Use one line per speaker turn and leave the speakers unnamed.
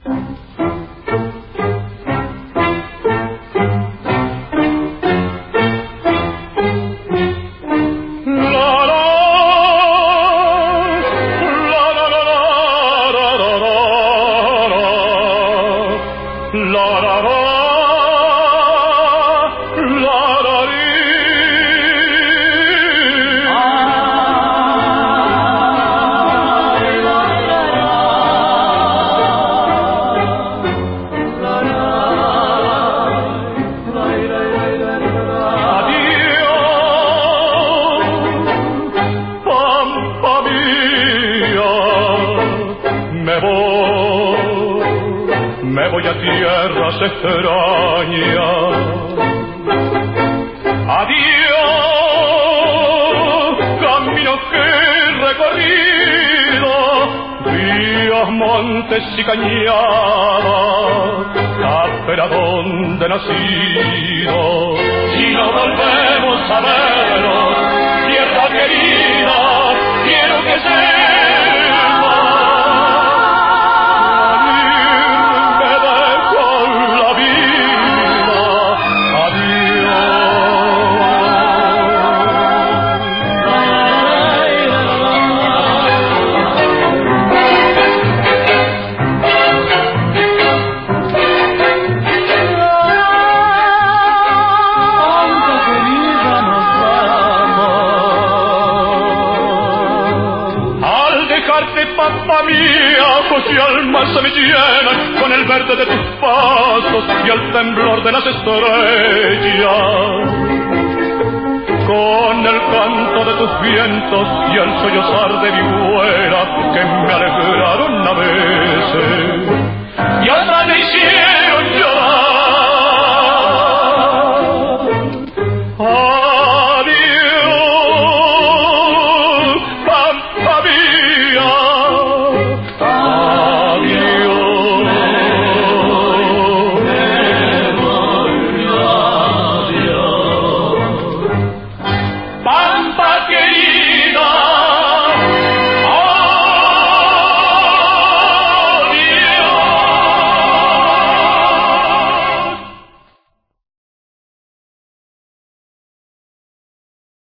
Me voy a tierras extrañas. Adiós, caminos que he recorrido, ríos, montes y cañadas, tapera donde he nacido. Si no volvemos a vernos, tierra querida, quiero que sepas pampa mía, ojos y alma se me llenan con el verde de tus pasos y el temblor de las estrellas, con el canto de tus vientos y el sollozar de mi vuela que me alegraron a veces.